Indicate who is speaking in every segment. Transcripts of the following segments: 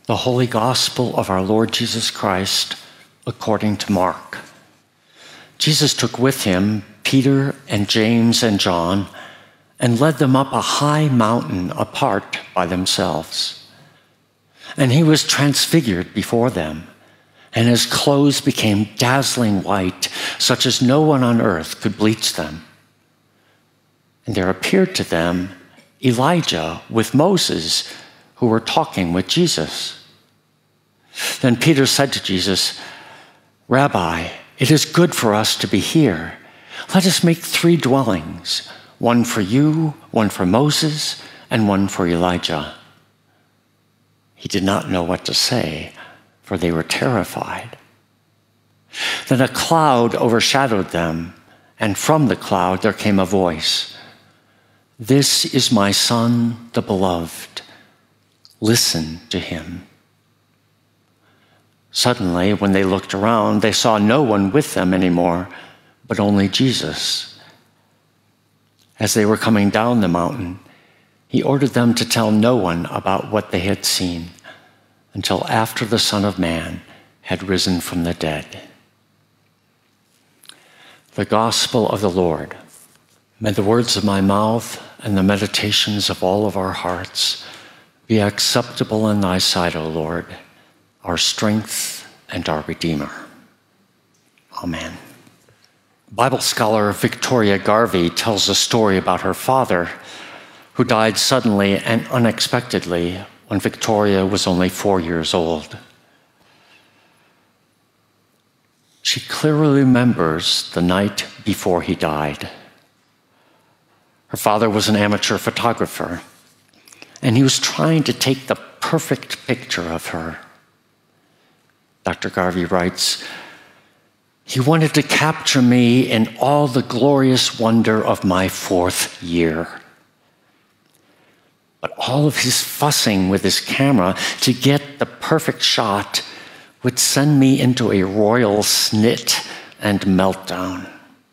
Speaker 1: The Holy Gospel of our Lord Jesus Christ according to Mark. Jesus took with him Peter and James and John and led them up a high mountain apart by themselves. And he was transfigured before them, and his clothes became dazzling white, such as no one on earth could bleach them. And there appeared to them Elijah with Moses, who were talking with Jesus. Then Peter said to Jesus, "Rabbi, it is good for us to be here. Let us make 3 dwellings, one for you, one for Moses, and one for Elijah." He did not know what to say, for they were terrified. Then a cloud overshadowed them, and from the cloud there came a voice, "This is my Son, the beloved. Listen to him." Suddenly, when they looked around, they saw no one with them anymore, but only Jesus. As they were coming down the mountain, he ordered them to tell no one about what they had seen until after the Son of Man had risen from the dead. The Gospel of the Lord. May the words of my mouth and the meditations of all of our hearts be acceptable in thy sight, O Lord, our strength and our Redeemer. Amen. Bible scholar Victoria Garvey tells a story about her father, who died suddenly and unexpectedly when Victoria was only 4 years old. She clearly remembers the night before he died. Her father was an amateur photographer, and he was trying to take the perfect picture of her. Dr. Garvey writes, "He wanted to capture me in all the glorious wonder of my 4th year. But all of his fussing with his camera to get the perfect shot would send me into a royal snit and meltdown.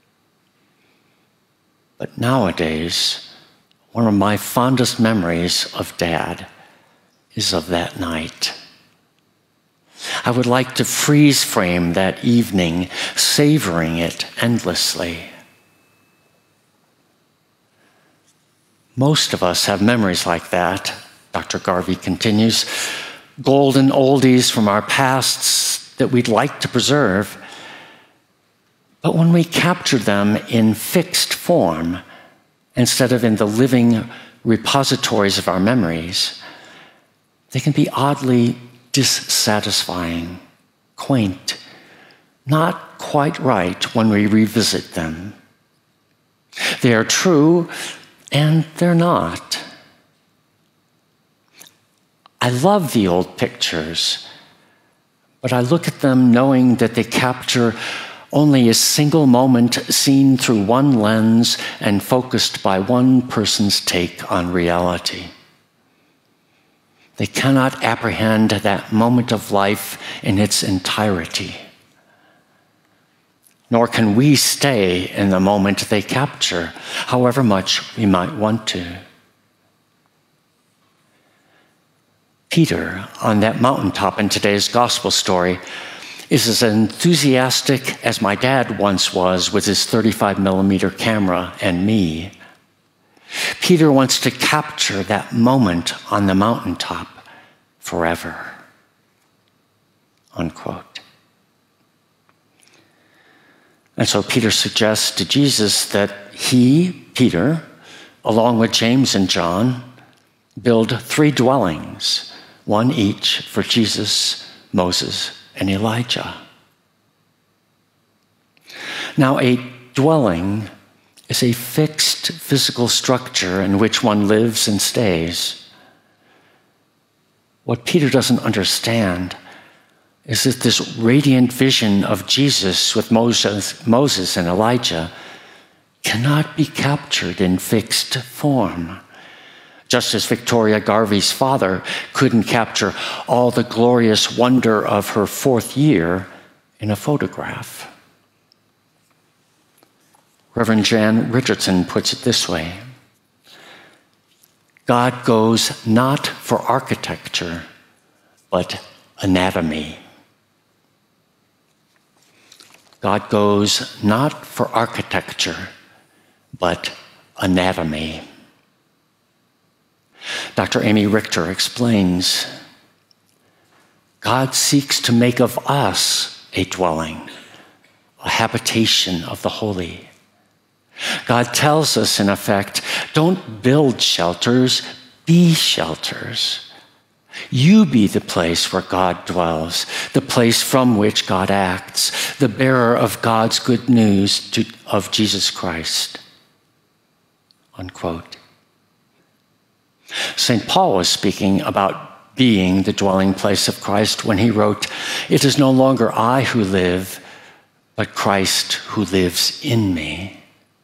Speaker 1: But nowadays, one of my fondest memories of Dad is of that night. I would like to freeze frame that evening, savoring it endlessly." Most of us have memories like that, Dr. Garvey continues, golden oldies from our pasts that we'd like to preserve. But when we capture them in fixed form, instead of in the living repositories of our memories, they can be oddly dissatisfying, quaint, not quite right when we revisit them. They are true, and they're not. I love the old pictures, but I look at them knowing that they capture only a single moment seen through one lens and focused by one person's take on reality. They cannot apprehend that moment of life in its entirety. Nor can we stay in the moment they capture, however much we might want to. Peter, on that mountaintop in today's gospel story, is as enthusiastic as my dad once was with his 35mm camera and me. Peter wants to capture that moment on the mountaintop forever. Unquote. And so Peter suggests to Jesus that he, Peter, along with James and John, build 3 dwellings, one each for Jesus, Moses, and Elijah. Now, a dwelling is a fixed physical structure in which one lives and stays. What Peter doesn't understand is that this radiant vision of Jesus with Moses and Elijah cannot be captured in fixed form. Just as Victoria Garvey's father couldn't capture all the glorious wonder of her 4th year in a photograph. Reverend Jan Richardson puts it this way: God goes not for architecture, but anatomy. God goes not for architecture, but anatomy. Dr. Amy Richter explains, God seeks to make of us a dwelling, a habitation of the holy. God tells us, in effect, don't build shelters, be shelters. You be the place where God dwells, the place from which God acts, the bearer of God's good news of Jesus Christ. Unquote. St. Paul was speaking about being the dwelling place of Christ when he wrote, "It is no longer I who live, but Christ who lives in me."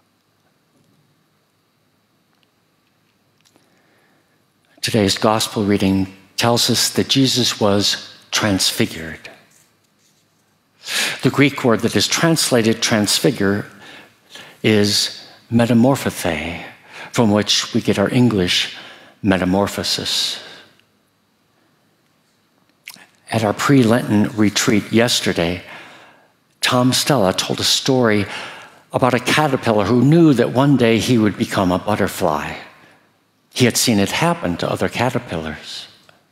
Speaker 1: Today's gospel reading tells us that Jesus was transfigured. The Greek word that is translated transfigure is metamorphothe, from which we get our English metamorphosis. At our pre-Lenten retreat yesterday, Tom Stella told a story about a caterpillar who knew that one day he would become a butterfly. He had seen it happen to other caterpillars.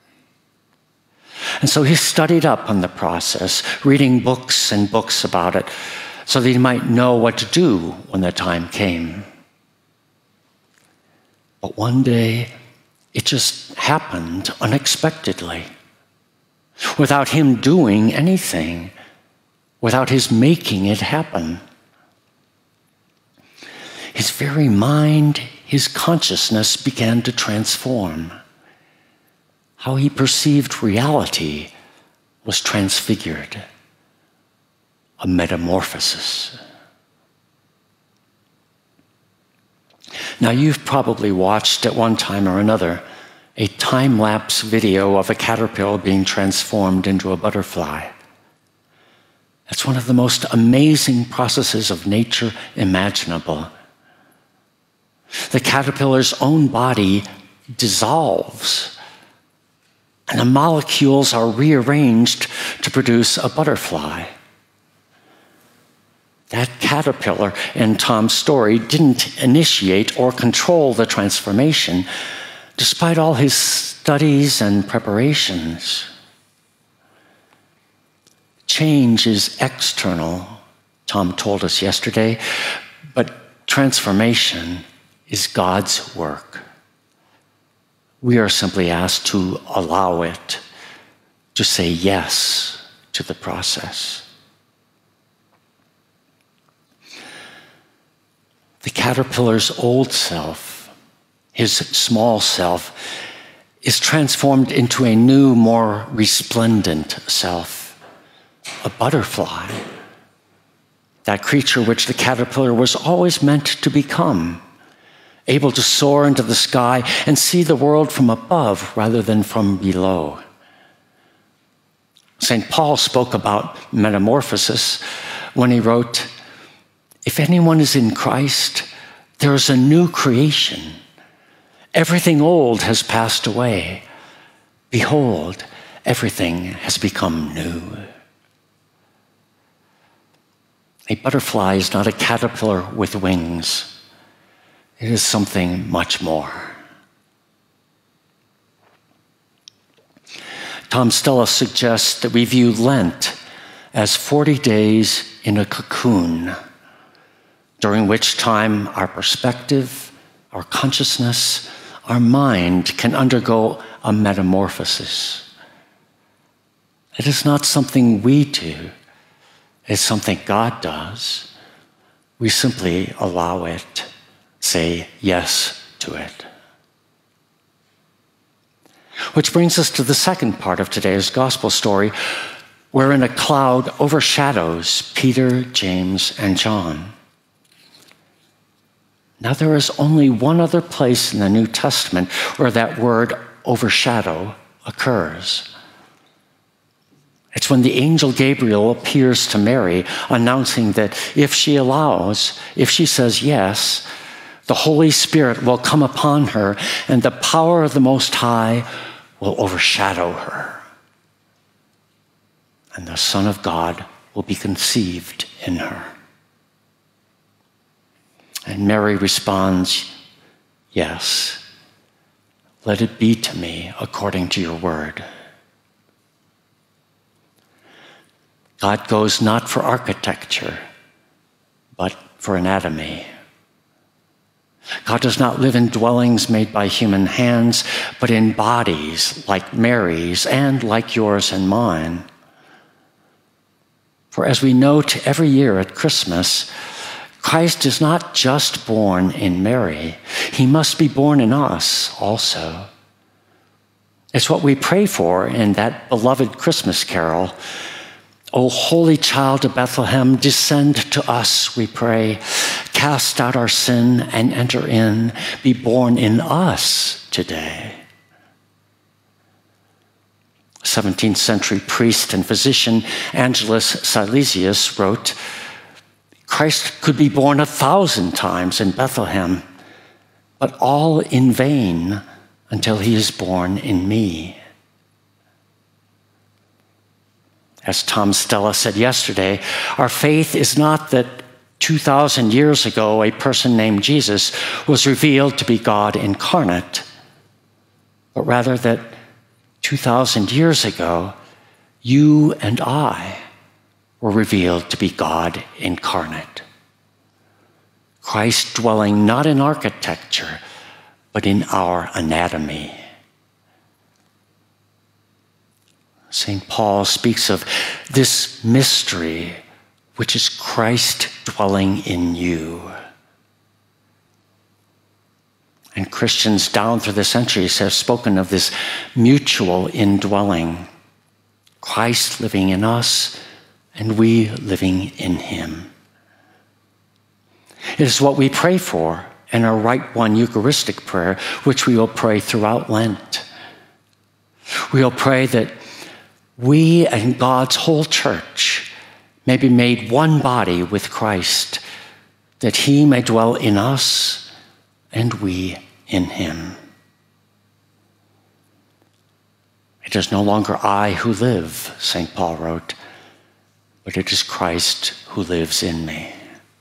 Speaker 1: And so he studied up on the process, reading books and books about it, so that he might know what to do when the time came. But one day, it just happened unexpectedly, without him doing anything, without his making it happen. His very mind, his consciousness began to transform. How he perceived reality was transfigured, a metamorphosis. Now, you've probably watched at one time or another a time-lapse video of a caterpillar being transformed into a butterfly. It's one of the most amazing processes of nature imaginable. The caterpillar's own body dissolves, and the molecules are rearranged to produce a butterfly. That caterpillar in Tom's story didn't initiate or control the transformation, despite all his studies and preparations. Change is external, Tom told us yesterday, but transformation is God's work. We are simply asked to allow it, to say yes to the process. The caterpillar's old self, his small self, is transformed into a new, more resplendent self, a butterfly, that creature which the caterpillar was always meant to become, able to soar into the sky and see the world from above rather than from below. St. Paul spoke about metamorphosis when he wrote, "If anyone is in Christ, there is a new creation. Everything old has passed away. Behold, everything has become new." A butterfly is not a caterpillar with wings. It is something much more. Tom Stella suggests that we view Lent as 40 days in a cocoon, during which time our perspective, our consciousness, our mind can undergo a metamorphosis. It is not something we do. It's something God does. We simply allow it, say yes to it. Which brings us to the second part of today's gospel story, wherein a cloud overshadows Peter, James, and John. Now, there is only one other place in the New Testament where that word overshadow occurs. It's when the angel Gabriel appears to Mary, announcing that if she allows, if she says yes, the Holy Spirit will come upon her and the power of the Most High will overshadow her. and the Son of God will be conceived in her. And Mary responds, yes, let it be to me according to your word. God goes not for architecture, but for anatomy. God does not live in dwellings made by human hands, but in bodies like Mary's and like yours and mine. For as we note every year at Christmas, Christ is not just born in Mary. He must be born in us also. It's what we pray for in that beloved Christmas carol. O holy child of Bethlehem, descend to us, we pray. Cast out our sin and enter in. Be born in us today. 17th century priest and physician Angelus Silesius wrote, Christ could be born 1,000 times in Bethlehem, but all in vain until he is born in me. As Tom Stella said yesterday, our faith is not that 2,000 years ago a person named Jesus was revealed to be God incarnate, but rather that 2,000 years ago, you and I were revealed to be God incarnate. Christ dwelling not in architecture, but in our anatomy. St. Paul speaks of this mystery, which is Christ dwelling in you. And Christians down through the centuries have spoken of this mutual indwelling, Christ living in us and we living in him. It is what we pray for in our Rite One Eucharistic prayer, which we will pray throughout Lent. We will pray that we and God's whole church may be made one body with Christ, that he may dwell in us and we in him. It is no longer I who live, St. Paul wrote, but it is Christ who lives in me.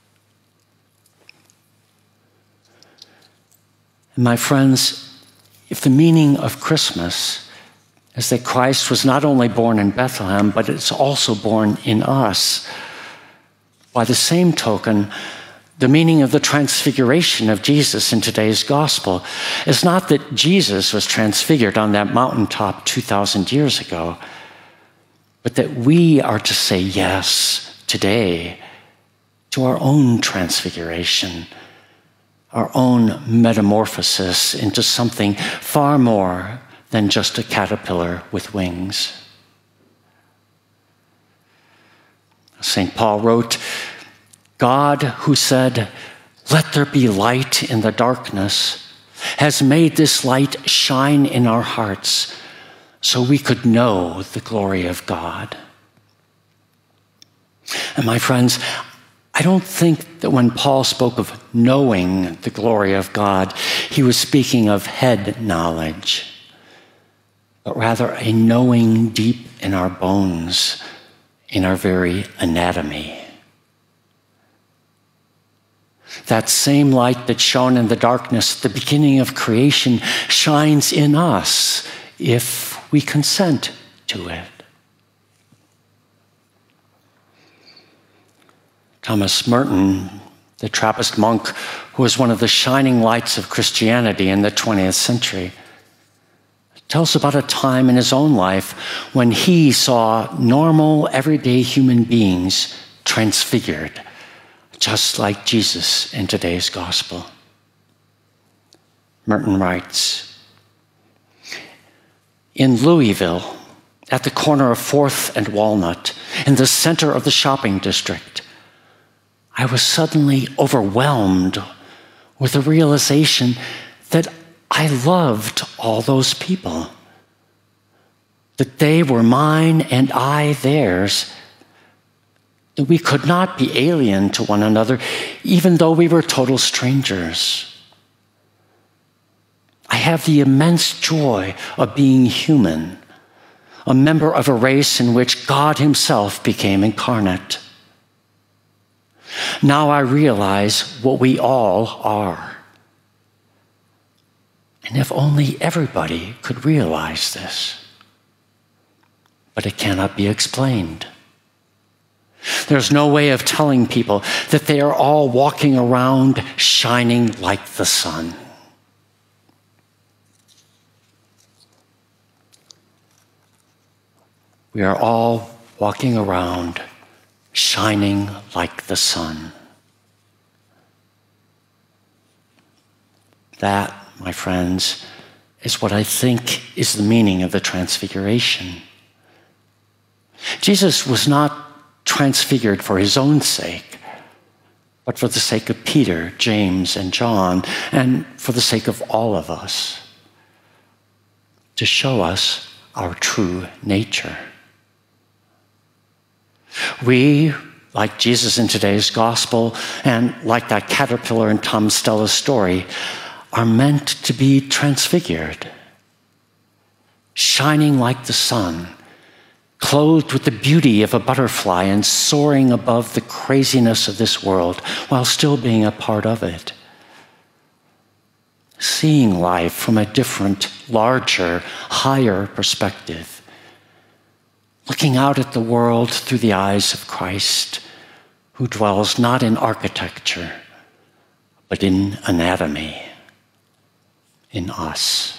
Speaker 1: And my friends, if the meaning of Christmas is that Christ was not only born in Bethlehem, but it's also born in us, by the same token, the meaning of the transfiguration of Jesus in today's gospel is not that Jesus was transfigured on that mountaintop 2,000 years ago, but that we are to say yes today to our own transfiguration, our own metamorphosis into something far more than just a caterpillar with wings. St. Paul wrote, God, who said, let there be light in the darkness, has made this light shine in our hearts so we could know the glory of God. And my friends, I don't think that when Paul spoke of knowing the glory of God, he was speaking of head knowledge, but rather a knowing deep in our bones, in our very anatomy. That same light that shone in the darkness at the beginning of creation shines in us if we consent to it. Thomas Merton, the Trappist monk who was one of the shining lights of Christianity in the 20th century, tells about a time in his own life when he saw normal, everyday human beings transfigured, just like Jesus in today's gospel. Merton writes, in Louisville, at the corner of 4th and Walnut, in the center of the shopping district, I was suddenly overwhelmed with the realization that I loved all those people, that they were mine and I theirs, that we could not be alien to one another, even though we were total strangers. I have the immense joy of being human, a member of a race in which God himself became incarnate. Now I realize what we all are. And if only everybody could realize this. But it cannot be explained. There's no way of telling people that they are all walking around shining like the sun. We are all walking around shining like the sun. That, my friends, is what I think is the meaning of the Transfiguration. Jesus was not transfigured for his own sake, but for the sake of Peter, James, and John, and for the sake of all of us, to show us our true nature. We, like Jesus in today's gospel, and like that caterpillar in Tom Stella's story, are meant to be transfigured, shining like the sun, clothed with the beauty of a butterfly and soaring above the craziness of this world while still being a part of it. Seeing life from a different, larger, higher perspective. Looking out at the world through the eyes of Christ, who dwells not in architecture, but in anatomy, in us.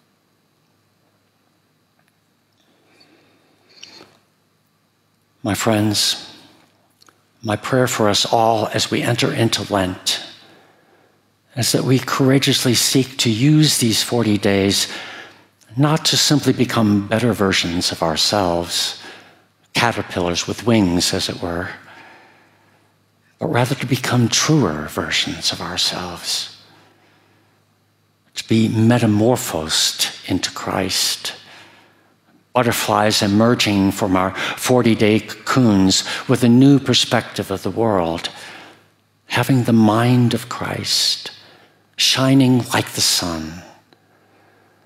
Speaker 1: My friends, my prayer for us all as we enter into Lent is that we courageously seek to use these 40 days not to simply become better versions of ourselves, caterpillars with wings, as it were, but rather to become truer versions of ourselves, to be metamorphosed into Christ. Butterflies emerging from our 40-day cocoons with a new perspective of the world, having the mind of Christ, shining like the sun,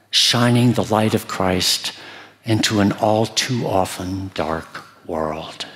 Speaker 1: shining the light of Christ into an all too often dark world.